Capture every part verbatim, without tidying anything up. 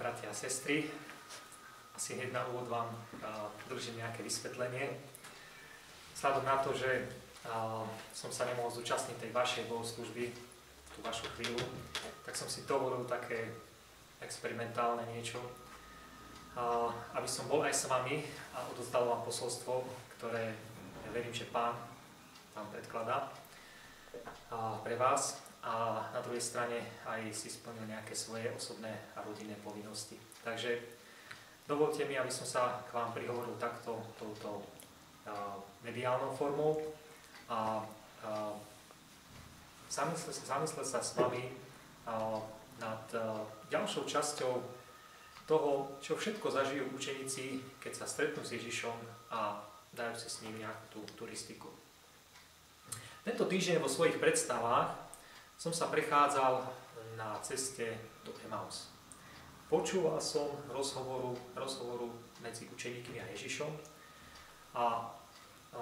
bratia a sestry. Asi hneď na úvod vám uh, držím nejaké vysvetlenie. Vzhľadom na to, že uh, som sa nemohol zúčastniť tej vašej bohoslužby, tú vašu chvíľu, tak som si dovolil také experimentálne niečo, uh, aby som bol aj s vami a odozdal vám posolstvo, ktoré ja verím, že Pán vám predkladá uh, pre vás. A na druhej strane aj si splnil nejaké svoje osobné a rodinné povinnosti. Takže dovolte mi, aby som sa k vám prihovoril takto, touto uh, mediálnou formou a uh, zamyslel, zamyslel sa s vami uh, nad uh, ďalšou časťou toho, čo všetko zažijú učeníci, keď sa stretnú s Ježišom a dajú si s ním nejakú tú turistiku. Tento týždeň vo svojich predstavách som sa prechádzal na ceste do Emaus. Počúval som rozhovoru, rozhovoru medzi učeníkmi a Ježišom a, a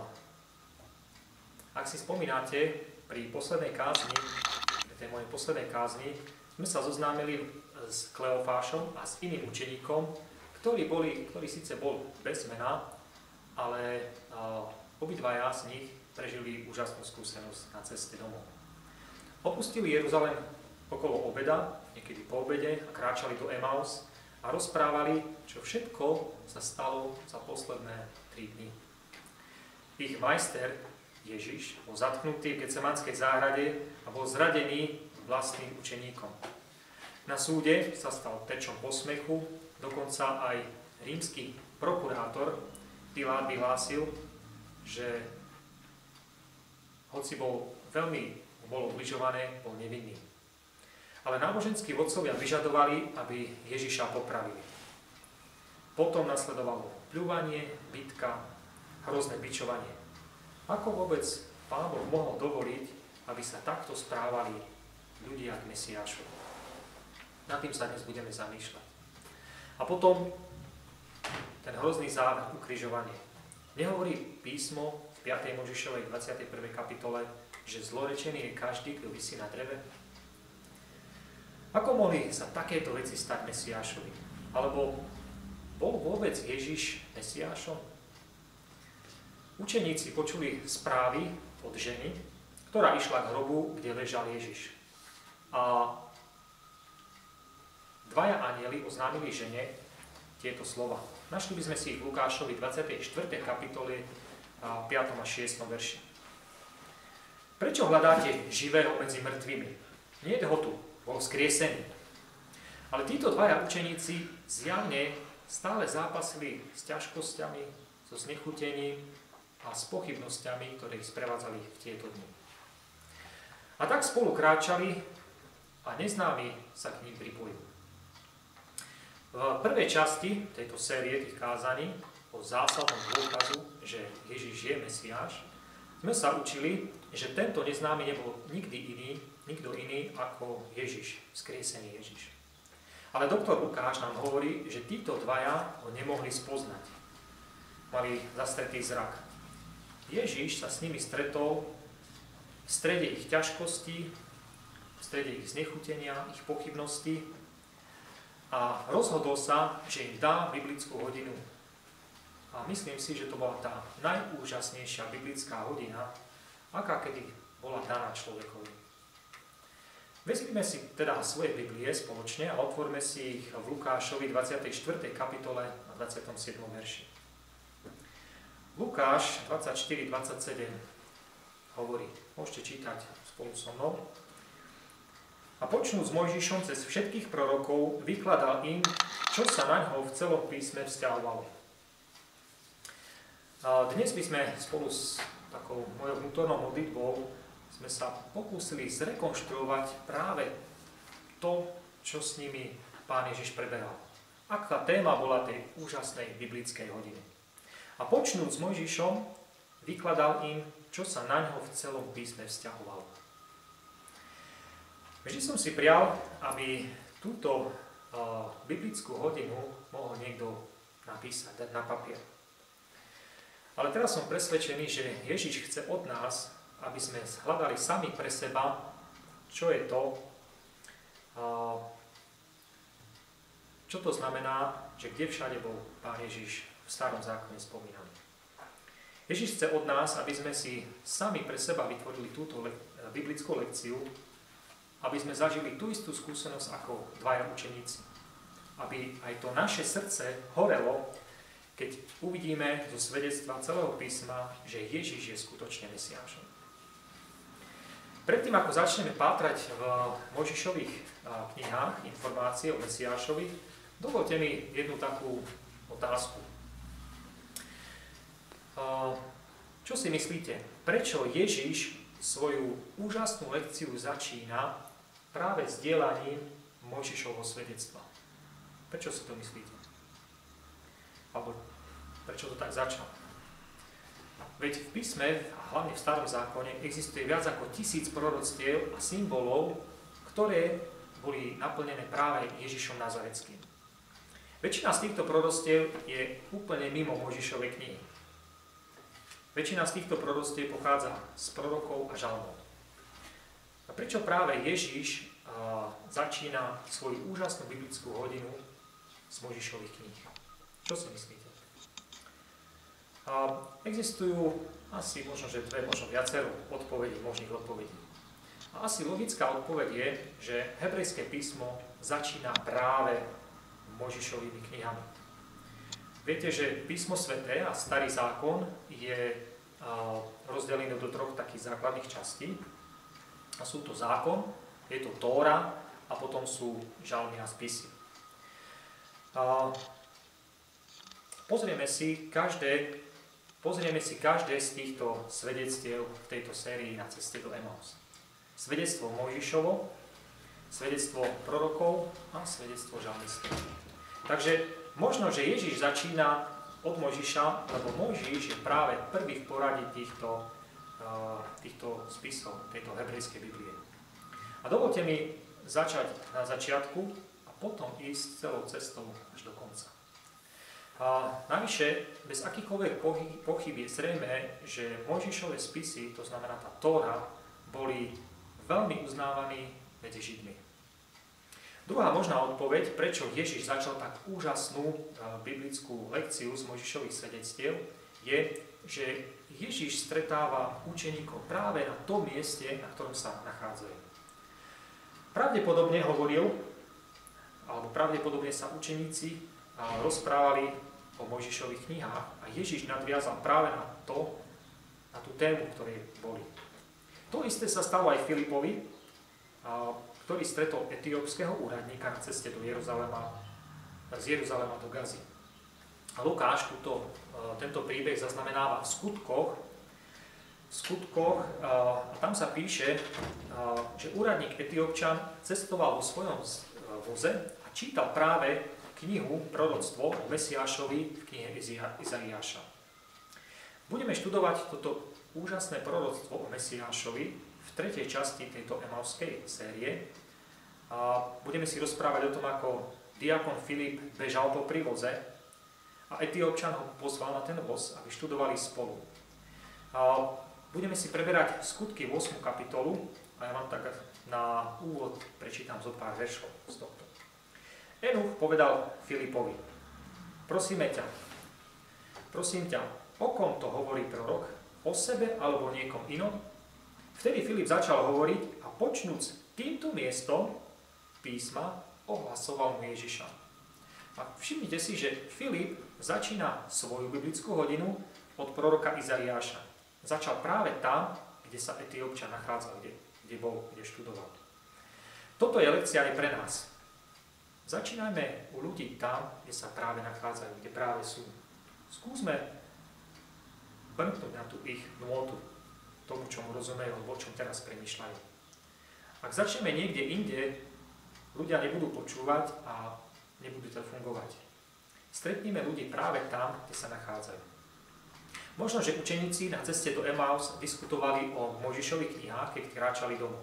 ak si spomínate, pri poslednej kázni, pri tej mojej poslednej kázni, sme sa zoznámili s Kleofášom a s iným učeníkom, ktorí, boli, ktorý síce bol bez mena, ale a, obidvaja z nich prežili úžasnú skúsenosť na ceste domov. Opustili Jeruzalém okolo obeda, niekedy po obede, a kráčali do Emaus a rozprávali, čo všetko sa stalo za posledné tri dni. Ich majster, Ježiš, bol zatknutý v Getsemanskej záhrade a bol zradený vlastným učeníkom. Na súde sa stal terčom posmechu, dokonca aj rímsky prokurátor Pilát vyhlásil, že hoci bol veľmi bolo ubližované, bol nevinný. Ale náboženskí vodcovia vyžadovali, aby Ježiša popravili. Potom nasledovalo pľúvanie, bitka, hrozné bičovanie. Ako vôbec Pán Boh mohol dovoliť, aby sa takto správali ľudia k Mesiášovi? Nad tým sa dnes budeme zamýšľať. A potom ten hrozný záver, ukrižovanie. Nehovorí písmo v piatej Mojžišovej dvadsiatej prvej kapitole, že zlorečený je každý, kto visí na dreve? Ako mohli sa takéto veci stať Mesiášovi? Alebo bol vôbec Ježiš Mesiášom? Učeníci počuli správy od ženy, ktorá išla k hrobu, kde ležal Ježiš. A dvaja anjeli oznámili žene tieto slova. Našli by sme si ich v Lukášovi dvadsiatej štvrtej kapitole piatom a šiestom verši. Prečo hľadáte živého medzi mŕtvými? Nie je ho tu, bol vzkriesený. Ale títo dvaja učeníci zjavne stále zápasili s ťažkosťami, so znechutením a s pochybnosťami, ktoré ich sprevádzali v tieto dni. A tak spolu kráčali a neznámi sa k ním pripojili. V prvej časti tejto série tých kázaní o zásadnom dôkazu, že Ježiš je Mesiáš, sme sa učili, že tento neznámy nebol nikdy iný, nikto iný ako Ježiš, vzkriesený Ježiš. Ale doktor Lukáš nám hovorí, že títo dvaja ho nemohli spoznať. Mali zastretý zrak. Ježiš sa s nimi stretol v strede ich ťažkostí, v strede ich znechutenia, ich pochybností a rozhodol sa, že im dá biblickú hodinu. A myslím si, že to bola tá najúžasnejšia biblická hodina, aká kedy bola daná človekovi. Vezmime si teda svoje Biblie spoločne a otvorme si ich v Lukášovi dvadsiatej štvrtej kapitole a dvadsiatom siedmom verši. Lukáš dvadsaťštyri dvadsaťsedem hovorí, môžete čítať spolu so mnou. A počnúc s Mojžišom cez všetkých prorokov vykladal im, čo sa naňho v celom písme vzťahovalo. Dnes by sme spolu s takou mojou vnútornou modlitbou sme sa pokúsili zrekonštruovať práve to, čo s nimi Pán Ježiš prebehal. Aká téma bola tej úžasnej biblickej hodiny. A počnúc s Mojžišom, vykladal im, čo sa naňho v celom písme vzťahovalo. Vždy som si prial, aby túto uh, biblickú hodinu mohol niekto napísať, dať na papier. Ale teraz som presvedčený, že Ježiš chce od nás, aby sme hľadali sami pre seba, čo je to, Čo to znamená, že kde všade bol Pán Ježiš v starom zákone spomínaný? Ježiš chce od nás, aby sme si sami pre seba vytvorili túto le- biblickú lekciu, aby sme zažili tú istú skúsenosť ako dvaja učeníci. Aby aj to naše srdce horelo, keď uvidíme zo svedectva celého písma, že Ježiš je skutočne Mesiášom. Predtým, ako začneme pátrať v Mojžišových knihách informácie o Mesiášovi, dovolte mi jednu takú otázku. Čo si myslíte? Prečo Ježiš svoju úžasnú lekciu začína práve sdielaním Mojžišovho svedectva? Prečo si to myslíte? Alebo prečo to tak začal? Veď v písme, a hlavne v starom zákone, existuje viac ako tisíc proroctiev a symbolov, ktoré boli naplnené práve Ježišom Nazareckým. Väčšina z týchto proroctiev je úplne mimo Mojžišovej knihy. Väčšina z týchto proroctiev pochádza z prorokov a žalmov. A prečo práve Ježiš a, začína svoju úžasnú biblickú hodinu z Mojžišových kníh? Čo si myslíte? A, existujú asi možno, že dve, možno viacero odpovedí, možných odpovedí. A asi logická odpoveď je, že hebrejské písmo začína práve Mojžišovými knihami. Viete, že písmo sväté a starý zákon je rozdelený do troch takých základných častí. A sú to zákon, je to Tóra a potom sú žalmy a spisy. Pozrieme si každé, pozrieme si každé z týchto svedectiev v tejto sérii Na ceste do Emaus. Svedectvo Mojžišovo, svedectvo prorokov a svedectvo žalmistov. Takže možno, že Ježiš začína od Mojžiša, lebo Mojžiš je práve prvý v poradí týchto, týchto spisov, tejto hebrejskej Biblie. A dovolte mi začať na začiatku a potom ísť celou cestou až do konca. A navyše, bez akýchkoľvek pochyb je zrejme, že Mojžišové spisy, to znamená tá Tóra, boli veľmi uznávaní medzi Židmi. Druhá možná odpoveď, prečo Ježiš začal tak úžasnú biblickú lekciu z Mojžišových svedectiev, je, že Ježiš stretáva učeníkov práve na tom mieste, na ktorom sa nachádzajú. Pravdepodobne hovoril, alebo pravdepodobne sa učeníci rozprávali o Mojžišových knihách a Ježiš nadviazal práve na to, na tú tému, ktorej boli. To isté sa stalo aj Filipovi, ktorý stretol etiópskeho úradníka na ceste do Jeruzalema, z Jeruzalema do Gazy. A Lukáš túto, tento príbeh zaznamenáva v skutkoch, v skutkoch a tam sa píše, že úradník Etiópčan cestoval vo svojom voze a čítal práve knihu Proroctvo o Mesiášovi v knihe Izaiáša. Budeme študovať toto úžasné proroctvo o Mesiášovi v tretej časti tejto emauskej série. A budeme si rozprávať o tom, ako diakon Filip bežal po prívoze a Etiópčan ho pozval na ten voz, aby študovali spolu. A budeme si preberať skutky v ôsmu kapitolu a ja vám tak na úvod prečítam zo pár veršov z tohto. Enuch povedal Filipovi: Prosíme ťa, prosím ťa, o kom to hovorí prorok? O sebe alebo niekom inom? Vtedy Filip začal hovoriť a počnúc týmto miestom písma ohlasoval mu Ježiša. A všimnite si, že Filip začína svoju biblickú hodinu od proroka Izaiáša. Začal práve tam, kde sa Etiópčan nachádzal, kde, kde bol, kde študoval. Toto je lekcia aj pre nás. Začínajme u ľudí tam, kde sa práve nachádzajú, kde práve sú. Skúsme brnknúť na tú ich nôtu, tomu, čomu rozumejú, alebo o čom teraz premýšľajú. Ak začneme niekde inde, ľudia nebudú počúvať a nebudú to fungovať. Stretníme ľudí práve tam, kde sa nachádzajú. Možno, že učeníci na ceste do Emaus diskutovali o Mojžišových knihách, keď kráčali domov.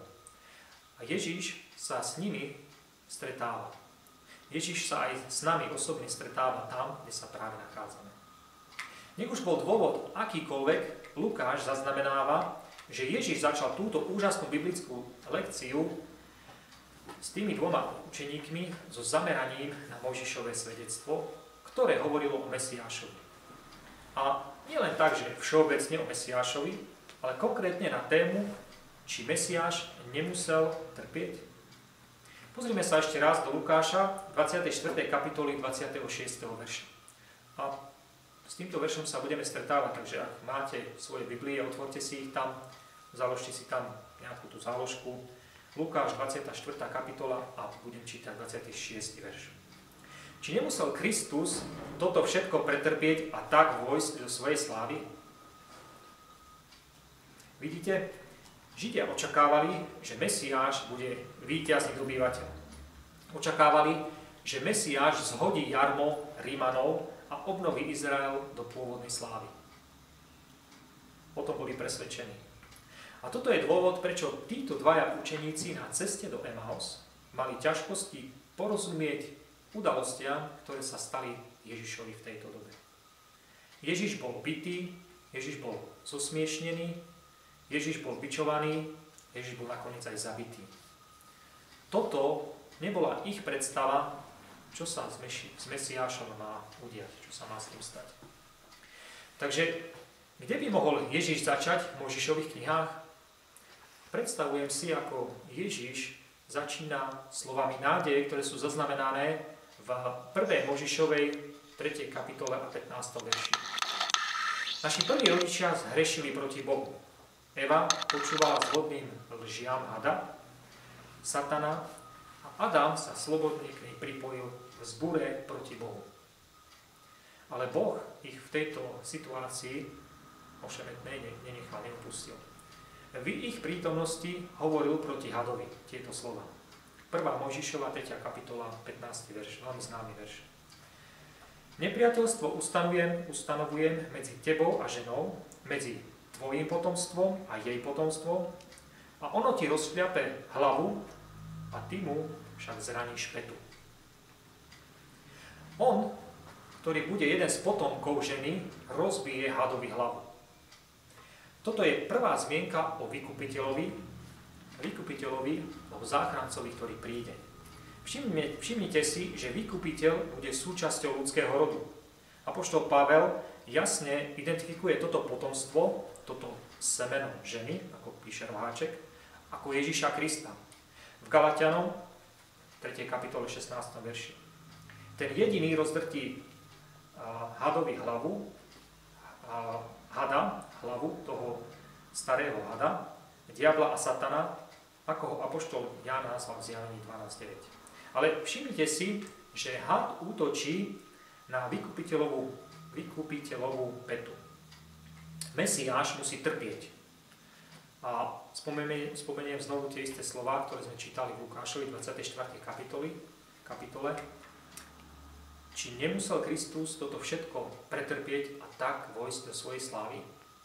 A Ježiš sa s nimi stretáva. Ježiš sa aj s nami osobne stretáva tam, kde sa práve nachádzame. Nech už bol dôvod akýkoľvek, Lukáš zaznamenáva, že Ježiš začal túto úžasnú biblickú lekciu s tými dvoma učeníkmi so zameraním na Mojžišové svedectvo, ktoré hovorilo o Mesiášovi. A nie len tak, že všeobecne o Mesiášovi, ale konkrétne na tému, či Mesiáš nemusel trpieť. Pozrime sa ešte raz do Lukáša, dvadsiatej štvrtej kapitoly, dvadsiateho šiesteho verša. A s týmto veršom sa budeme stretávať, takže ak máte svoje Biblie, otvorte si ich tam, založte si tam nejakú tú záložku. Lukáš, dvadsiata štvrtá kapitola a budem čítať dvadsiaty šiesty verš. Či nemusel Kristus toto všetko pretrpieť a tak vojsť do svojej slávy? Vidíte? Židia očakávali, že Mesiáš bude víťazný dobyvateľ. Očakávali, že Mesiáš zhodí jarmo Rímanov a obnoví Izrael do pôvodnej slávy. O tom boli presvedčení. A toto je dôvod, prečo títo dvaja učeníci na ceste do Emaus mali ťažkosti porozumieť udalostiam, ktoré sa stali Ježišovi v tejto dobe. Ježiš bol bitý, Ježiš bol zosmiešnený, Ježiš bol bičovaný, Ježiš bol nakoniec aj zabitý. Toto nebola ich predstava, čo sa s, Meši, s Mesiášom má udiať, čo sa má s tým stať. Takže, kde by mohol Ježiš začať v Mojžišových knihách? Predstavujem si, ako Ježiš začína slovami nádeje, ktoré sú zaznamenané v prvej Mojžišovej tretej kapitole a pätnástom verši. Naši prví rodičia zhrešili proti Bohu. Eva počúvala zhodným lžiam hada, satana, a Adam sa slobodne k nej pripojil v zbure proti Bohu. Ale Boh ich v tejto situácii ošemetnej nenechal, neopustil. V ich prítomnosti hovoril proti hadovi tieto slova. prvá Mojžišova tretia kapitola, pätnásty verš, veľmi známy verš. Nepriateľstvo ustanovujem, ustanovujem medzi tebou a ženou, medzi tvojím potomstvom a jej potomstvom, a ono ti rozšľape hlavu a ty mu však zraníš petu. On, ktorý bude jeden z potomkov ženy, rozbije hadovi hlavu. Toto je prvá zmienka o vykupiteľovi, vykupiteľovi, o záchrancovi, ktorý príde. Všimnite, všimnite si, že vykupiteľ bude súčasťou ľudského rodu. Apoštol Pavel jasne identifikuje toto potomstvo, toto semeno ženy, ako píše Roháček, ako Ježiša Krista. V Galatianom, tretej kapitole, šestnástom verši. Ten jediný rozdrtí uh, hadovi hlavu, uh, hada, hlavu toho starého hada, diabla a satana, ako ho apoštol Ján nazval v Zjavení dvanásť deväť. Ale všimnite si, že had útočí na vykupiteľovú, vykupiteľovú petu. Mesiáš musí trpieť. A spomeniem, spomeniem znovu tie isté slová, ktoré sme čítali v Lukášovi dvadsiatej štvrtej kapitoli, kapitole. Či nemusel Kristus toto všetko pretrpieť a tak vojsť do svojej slávy?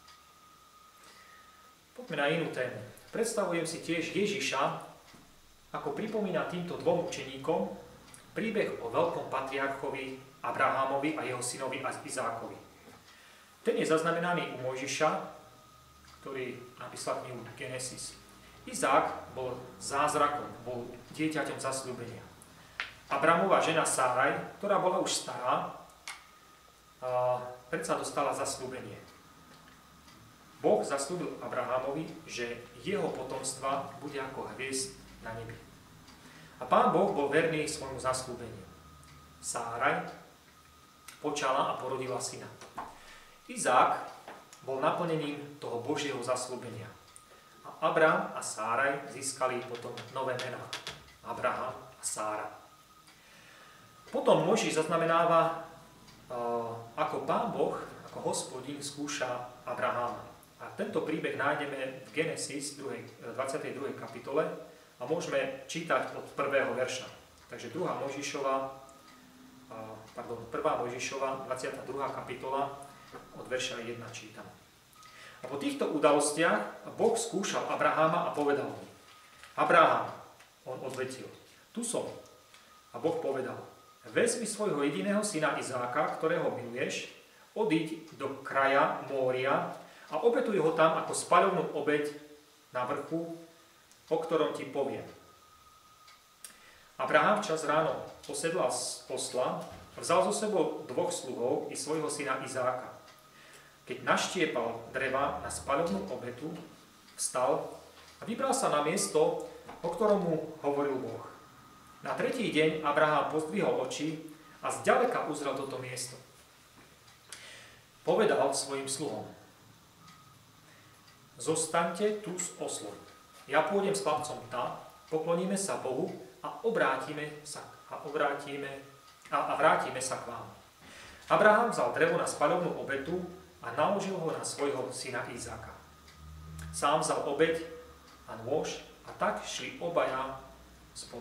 Poďme na inú tému. Predstavujem si tiež Ježiša, ako pripomína týmto dvom učeníkom príbeh o veľkom patriarchovi Abrahámovi a jeho synovi Izákovi. Ten je zaznamenaný u Mojžiša, ktorý napísal knihu Genesis. Izák bol zázrakom, bol dieťaťom zasľúbenia. Abrahamova žena Sáraj, ktorá bola už stará, predsa dostala zasľúbenie. Boh zasľúbil Abrahamovi, že jeho potomstva bude ako hviezd na nebi. A Pán Boh bol verný svojmu zasľúbeniu. Sáraj počala a porodila syna. Izák bol naplnením toho Božieho zasľúbenia. A Abraham a Sáraj získali potom nové mená. Abraham a Sára. Potom Mojžiš zaznamenáva, ako Pán Boh, ako Hospodín skúša Abraháma. A tento príbeh nájdeme v Genesis dvadsiatej druhej kapitole a môžeme čítať od prvého verša. Takže druhá Mojžišova, pardon, prvá Mojžišova, dvadsiata druhá kapitola, od verša jeden čítam. A po týchto udalostiach Boh skúšal Abraháma a povedal mu: Abraham, on odvetil, tu som. A Boh povedal: vezmi svojho jediného syna Izáka, ktorého miluješ, odíď do kraja Mória a obetuj ho tam ako spaľovnú obeť na vrchu, o ktorom ti poviem. Abraham včas ráno posedlal z osla, vzal zo sebou dvoch sluhov i svojho syna Izáka. Keď naštiepal dreva na spaľovnú obetu, vstal a vybral sa na miesto, o ktorom mu hovoril Boh. Na tretí deň Abraham pozdvihol oči a zďaleka uzrel toto miesto. Povedal svojim sluhom: Zostaňte tu s oslom. Ja pôjdem s chlapcom tam, pokloníme sa Bohu a obrátime sa a obrátime a, a vrátime sa k vám. Abraham vzal drevo na spaľovnú obetu a naložil ho na svojho syna Izáka. Sám vzal obeť a nôž a tak šli obaja spolu.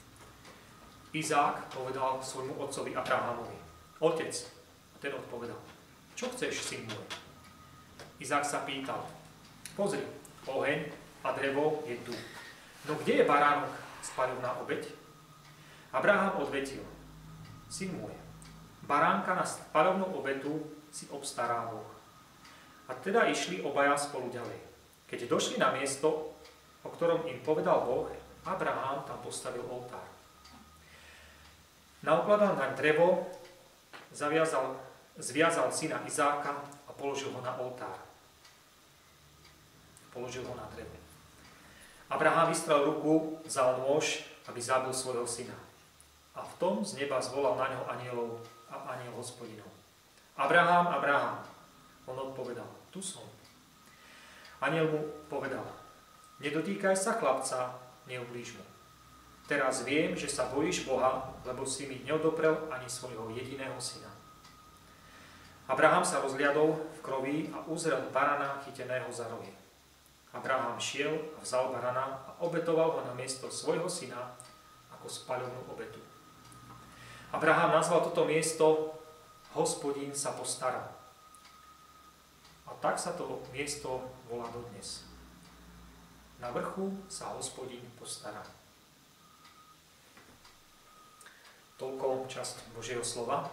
Izák povedal svojmu otcovi Abrahamovi: Otec. A ten odpovedal: Čo chceš, syn môj? Izák sa pýtal: Pozri, oheň a drevo je tu. No kde je baránok, spaľovná obeť? Abraham odvetil: Syn môj, baránka na spaľovnú obetu si obstará Boh. A teda išli obaja spolu ďalej. Keď došli na miesto, o ktorom im povedal Boh, Abraham tam postavil oltár. Naukladal naň drevo, zaviazal, zviazal syna Izáka a položil ho na oltár. Položil ho na drevo. Abraham vystrel ruku, vzal nôž, aby zabil svojho syna. A v tom z neba zvolal na ňo anielov a aniel Hospodinov: Abraham, Abraham. On odpovedal: Tu som. Aniel mu povedal: Nedotýkaj sa chlapca, neublíž mu. Teraz viem, že sa bojíš Boha, lebo si mi neodoprel ani svojho jediného syna. Abraham sa rozliadol v krovi a uzrel barana chyteného za rohy. Abraham šiel a vzal barana a obetoval ho na miesto svojho syna ako spaľovnú obetu. Abraham nazval toto miesto Hospodin sa postaral. A tak sa to miesto volá dodnes. Na vrchu sa Hospodin postará. Toľko časť Božieho slova.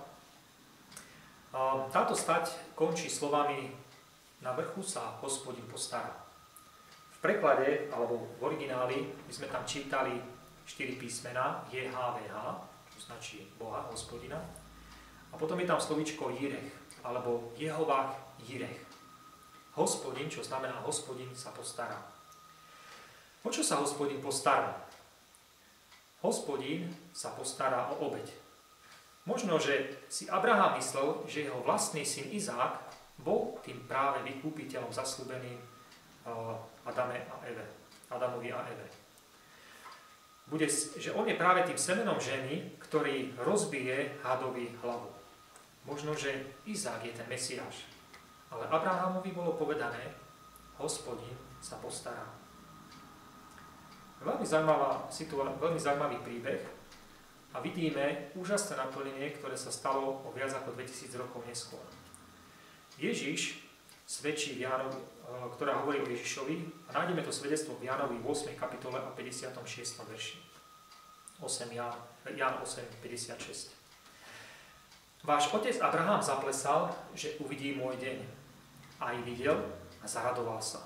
Táto stať končí slovami: Na vrchu sa Hospodin postará. V preklade, alebo v origináli, my sme tam čítali štyri písmená, J H V H, čo značí Boha, Hospodina. A potom je tam slovíčko Jirech, alebo Jehovah Jirech. Hospodin, čo znamená Hospodin sa postará. O čo sa Hospodin postará? Hospodin sa postará o obeť. Možno, že si Abraham myslel, že jeho vlastný syn Izák bol tým práve vykúpiteľom zasľúbeným Adame a Eve, Adamovi a Eve. Bude, že on je práve tým semenom ženy, ktorý rozbije hadovi hlavu. Možno, že Izák je ten Mesiáš. Ale Abrahamovi bolo povedané: Hospodin sa postará. Veľmi, zaujímavá situá- veľmi zaujímavý príbeh a vidíme úžasné naplnenie, ktoré sa stalo o viac ako dvetisíc rokov neskôr. Ježiš svedčí v Jánovi, ktorá hovorí o Ježišovi, a nájdeme to svedectvo v Jánovi ôsmej kapitole a päťdesiatom šiestom verši. osem Ján, Ján osem päťdesiatšesť. Váš otec Abraham zaplesal, že uvidí môj deň. Aj videl a zaradoval sa.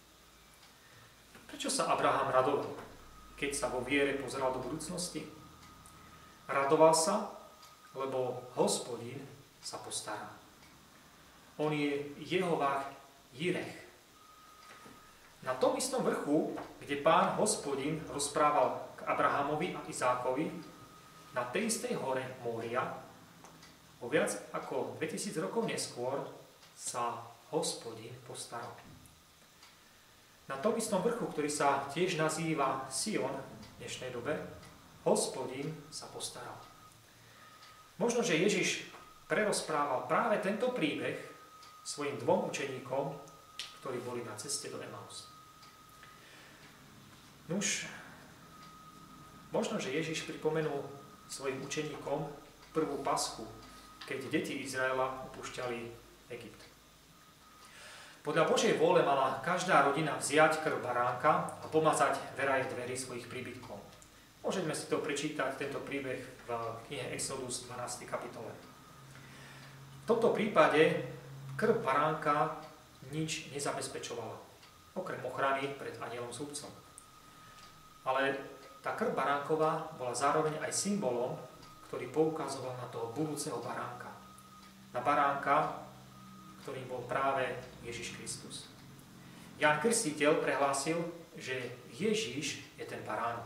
Prečo sa Abraham radoval, keď sa vo viere pozeral do budúcnosti? Radoval sa, lebo Hospodin sa postará. On je Jehovah Jirech. Na tom istom vrchu, kde Pán Hospodin rozprával k Abrahamovi a Izákovi, na tej istej hore Mória, o viac ako dvetisíc rokov neskôr sa Hospodin postaral. Na tom istom vrchu, ktorý sa tiež nazýva Sion v dnešnej dobe, Hospodin sa postaral. Možno, že Ježiš prerozprával práve tento príbeh svojim dvom učeníkom, ktorí boli na ceste do Emaus. Nuž, možno, že Ježiš pripomenul svojim učeníkom prvú paschu, keď deti Izraela opúšťali Egypt. Podľa Božej vôle mala každá rodina vziať krv baránka a pomazať veraj dverí svojich príbytkov. Môžeme si to prečítať, tento príbeh v knihe Exodus dvanástej kapitole. V tomto prípade krv baránka nič nezabezpečovala, okrem ochrany pred anielom súdcom. Ale tá krv baránková bola zároveň aj symbolom, ktorý poukazoval na toho budúceho baránka. Na baránka, ktorým bol práve Ježiš Kristus. Ján Krstiteľ prehlásil, že Ježiš je ten baránok.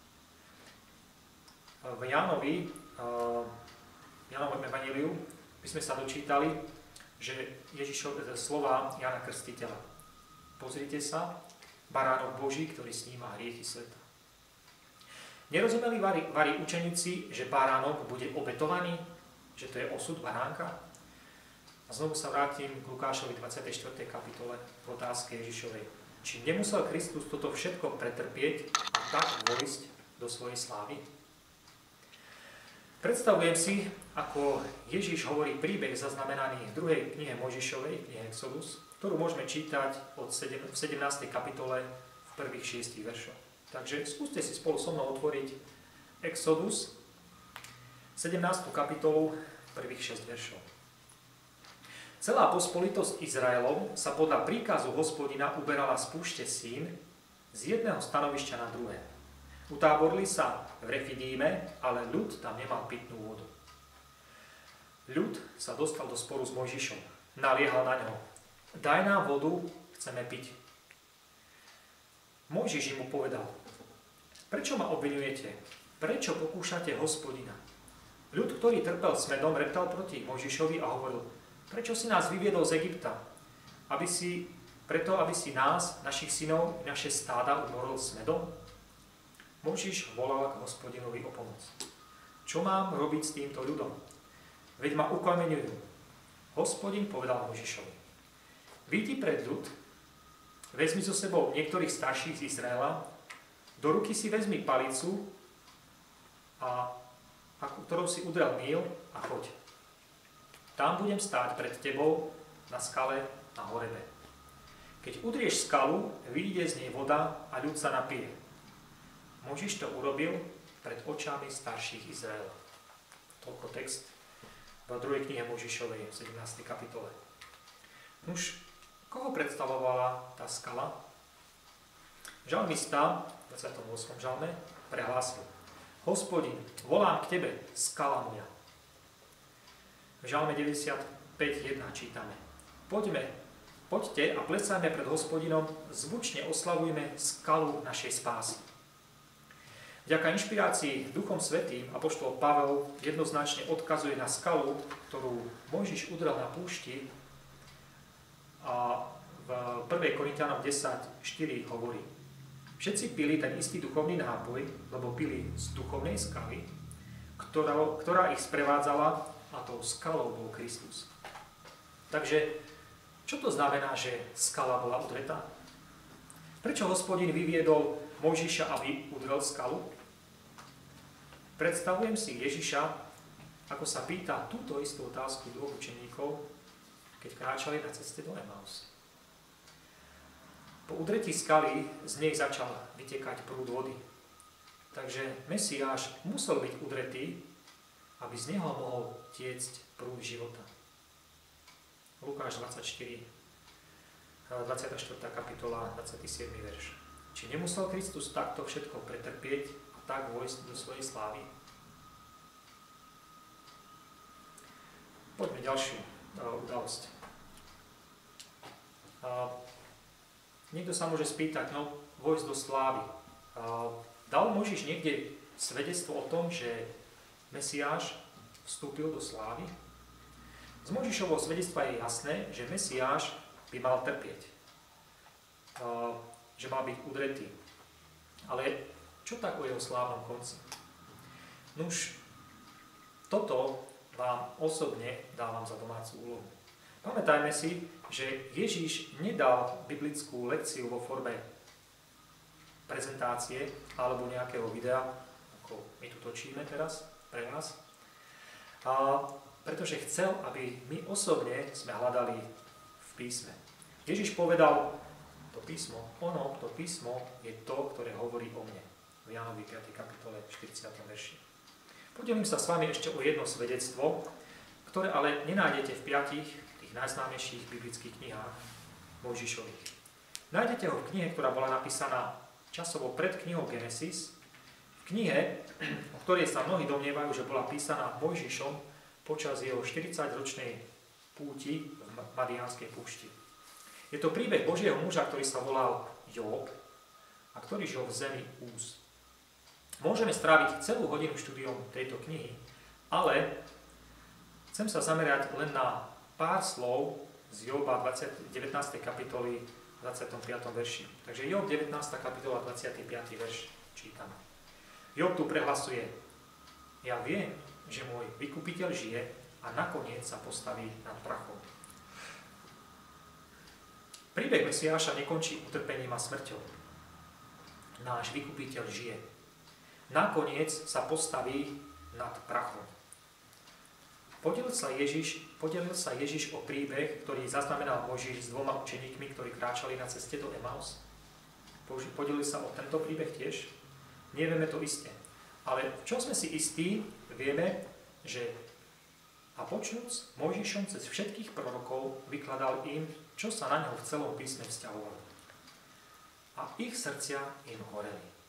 V Jánovi, v Jánovom evanjeliu by sme sa dočítali, že Ježišov slova Jána Krstiteľa. Pozrite sa, baránok Boží, ktorý sníma hriechy sveta. Nerozumeli vari, vari učeníci, že baránok bude obetovaný, že to je osud baránka? A znovu sa vrátim k Lukášovi dvadsiatej štvrtej kapitole v otázke Ježišovej. Či nemusel Kristus toto všetko pretrpieť a tak vojsť do svojej slávy? Predstavujem si, ako Ježiš hovorí príbeh zaznamenaný v druhej knihe Mojžišovej, knihe Exodus, ktorú môžeme čítať od v sedemnástej kapitole v prvých šiestich veršoch. Takže skúste si spolu so mnou otvoriť Exodus, sedemnástu kapitolu, prvých šesť veršov. Celá pospolitosť Izraelov sa podľa príkazu Hospodina uberala z púšte Sín z jedného stanovišťa na druhé. Utáborili sa v Refidíme, ale ľud tam nemal pitnú vodu. Ľud sa dostal do sporu s Mojžišom. Naliehal na ňo. Daj nám vodu, chceme piť. Mojžiš mu povedal, prečo ma obvinujete? Prečo pokúšate Hospodina? Ľud, ktorý trpel smedom, reptal proti Mojžišovi a hovoril, prečo si nás vyviedol z Egypta? Aby si, preto, aby si nás, našich synov, naše stáda umoril smedom? Mojžiš volal k Hospodinovi o pomoc. Čo mám robiť s týmto ľudom? Veď ma ukameňujú. Hospodin povedal Mojžišovi, vyjdi pred ľud, vezmi so sebou niektorých starších z Izraela, do ruky si vezmi palicu, a, a ktorou si udrel Níl a choď. Tam budem stáť pred tebou na skale na Horebe. Keď udrieš skalu, vyjde z nej voda a ľud sa napije. Mojžiš to urobil pred očami starších Izraela. Toľko text v druhej knihe Mojžišovej v sedemnástej kapitole. Nuž, koho predstavovala tá skala? Žalmista v dvadsiatom ôsmom žalme prehlásil: Hospodin, volám k tebe, skala moja. V žalme deväťdesiatpäť jedna čítame: Poďme, poďte a plesajme pred Hospodinom, zvučne oslavujme skalu našej spásy. Vďaka inšpirácii Duchom Svätým apoštol Pavel jednoznačne odkazuje na skalu, ktorú Mojžiš udrel na púšti, a v prvej Korinťanom desať štyri hovorí: Všetci pili ten istý duchovný nápoj, lebo pili z duchovnej skaly, ktorá, ktorá ich sprevádzala, a tou skalou bol Kristus. Takže, čo to znamená, že skala bola udretá? Prečo Hospodin vyviedol Mojžiša, aby udrel skalu? Predstavujem si Ježiša, ako sa pýta túto istú otázku dvoch učeníkov, keď kráčali na ceste do Emaus. Po udretí skaly z nej začal vytekať prúd vody. Takže Mesiáš musel byť udretý, aby z neho mohol tiecť prúd života. Lukáš dvadsaťštyri, dvadsiata štvrtá kapitola, dvadsiaty siedmy verš. Či nemusel Kristus takto všetko pretrpieť a tak vojsť do svojej slávy? Poďme ďalšiu uh, udalosť. Uh, niekto sa môže spýtať, no, vojsť do slávy. Uh, dal Mojžiš niekde svedectvo o tom, že Mesiáš vstúpil do slávy? Z Mojžišovho svedectva je jasné, že Mesiáš by mal trpieť, uh, že mal byť udretý. Ale čo tak o jeho slávnom konci? Nuž, toto vám osobne dávam za domácu úlohu. Pamätajme si, že Ježiš nedal biblickú lekciu vo forme prezentácie alebo nejakého videa, ako my tu točíme teraz pre vás, a pretože chcel, aby my osobne sme hľadali v písme. Ježiš povedal, to písmo, ono, to písmo je to, ktoré hovorí o mne. V Jánovi piatej kapitole štyridsiatom verši. Podelím sa s vami ešte o jedno svedectvo, ktoré ale nenájdete v piatich tých najznámejších biblických knihách Mojžišových. Nájdete ho v knihe, ktorá bola napísaná časovo pred knihou Genesis, knihe, o ktorej sa mnohí domnievajú, že bola písaná Mojžišom počas jeho štyridsaťročnej púti v Madiánskej púšti. Je to príbeh Božieho muža, ktorý sa volal Job a ktorý žil v zemi Úz. Môžeme stráviť celú hodinu štúdiom tejto knihy, ale chcem sa zamerať len na pár slov z Joba devätnástej kapitoly dvadsiatom piatom verši. Takže Job devätnásta kapitola dvadsiaty piaty verš čítam. Job tu prehlasuje: Ja viem, že môj vykupiteľ žije a nakoniec sa postaví nad prachom. Príbeh Mesiáša nekončí utrpením a smrťou. Náš vykupiteľ žije. Nakoniec sa postaví nad prachom. Podelil sa Ježiš, podelil sa Ježiš o príbeh, ktorý zaznamenal Mojžiš s dvoma učeníkmi, ktorí kráčali na ceste do Emaus. Podelil sa o tento príbeh tiež? Nevieme to isté. Ale v čom sme si istí, vieme, že a počnúc Mojžišom cez všetkých prorokov vykladal im, čo sa na ňo v celom písme vzťahovalo. A ich srdcia im horeli.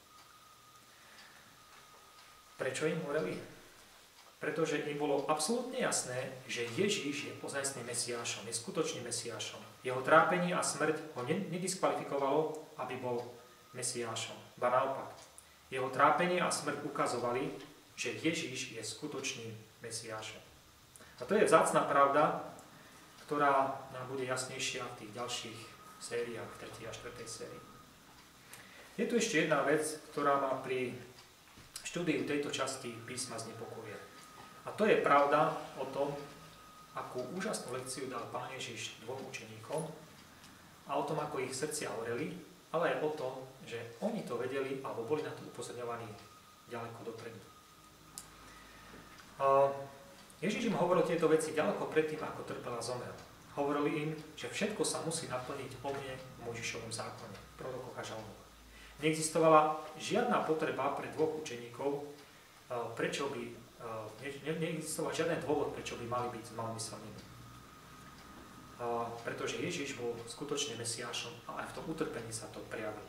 Prečo im horeli? Pretože im bolo absolútne jasné, že Ježíš je ozajstným Mesiášom, je skutočným Mesiášom. Jeho trápenie a smrť ho nediskvalifikovalo, aby bol Mesiášom. Ba naopak, jeho trápenie a smrť ukazovali, že Ježíš je skutočným Mesiášom. A to je vzácna pravda, ktorá nám bude jasnejšia v tých ďalších sériách, v tretej a štvrtej sérii. Je tu ešte jedna vec, ktorá ma pri štúdiu tejto časti písma znepokojuje. A to je pravda o tom, akú úžasnú lekciu dal Pán Ježiš dvom učeníkom a o tom, ako ich srdcia horeli, ale aj o tom, že oni to vedeli alebo boli na to upozorňovaní ďaleko dopredu. Ježiš im hovoril tieto veci ďaleko predtým, ako trpel a zomrel. Hovorili im, že všetko sa musí naplniť o mne v Mojžišovom zákone, prorokoch a žalmoch. Neexistovala žiadna potreba pre dvoch učeníkov, prečo by, ne, neexistoval žiaden dôvod, prečo by mali byť malomyselnými. Pretože Ježiš bol skutočne Mesiášom a aj v tom utrpení sa to prejavilo.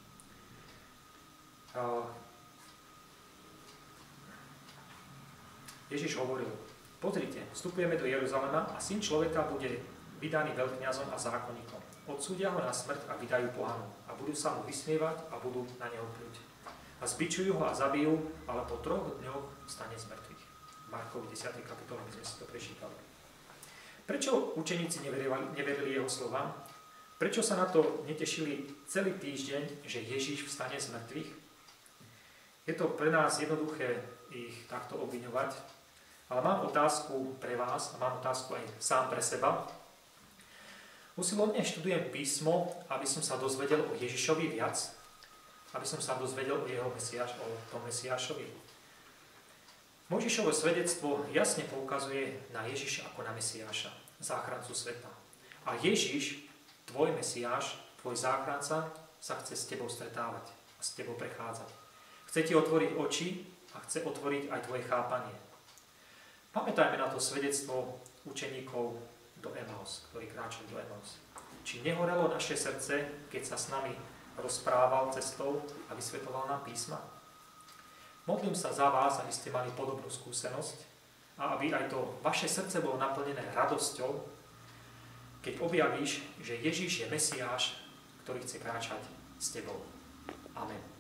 Ježiš hovoril: Pozrite, vstupujeme do Jeruzalema a Syn človeka bude vydaný veľkňazom a zákonníkom. Odsúdia ho na smrť a vydajú pohanu a budú sa mu vysmievať a budú na neho pľuť. A zbičujú ho a zabijú, ale po troch dňoch vstane z mŕtvych. Markovi desiatej kapitole, my sme si to prečítali. Prečo učeníci neverili, neverili jeho slovám? Prečo sa na to netešili celý týždeň, že Ježíš vstane z mŕtvych? Je to pre nás jednoduché ich takto obviňovať, ale mám otázku pre vás a mám otázku aj sám pre seba. Usilovne študujem písmo, aby som sa dozvedel o Ježišovi viac, aby som sa dozvedel o jeho Mesiáš, o tom Mesiášovi. Mojžišovo svedectvo jasne poukazuje na Ježiša ako na Mesiáša, záchrancu sveta. A Ježiš, tvoj Mesiáš, tvoj záchranca, sa chce s tebou stretávať a s tebou prechádzať. Chce ti otvoriť oči a chce otvoriť aj tvoje chápanie. Pamätajme na to svedectvo učeníkov do Emaus, ktorí kráčali do Emaus. Či nehorelo naše srdce, keď sa s nami rozprával cestou a vysvetoval nám písma? Modlím sa za vás, aby ste mali podobnú skúsenosť a aby aj to vaše srdce bolo naplnené radosťou, keď objavíš, že Ježíš je Mesiáš, ktorý chce kráčať s tebou. Amen.